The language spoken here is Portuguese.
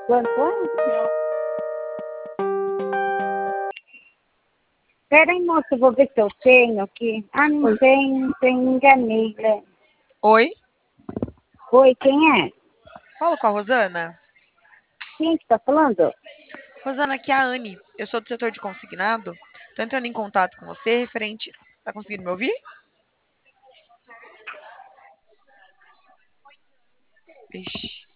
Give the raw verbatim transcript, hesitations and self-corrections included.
Quando foi? Peraí, moça, eu vou ver se eu tenho aqui. Ah, não tem, tem ninguém. Né? Oi? Oi, quem é? Fala com a Rosana. Quem que tá falando? Rosana, aqui é a Anne. Eu sou do setor de consignado. Tô entrando em contato com você referente. Tá conseguindo me ouvir? Ixi.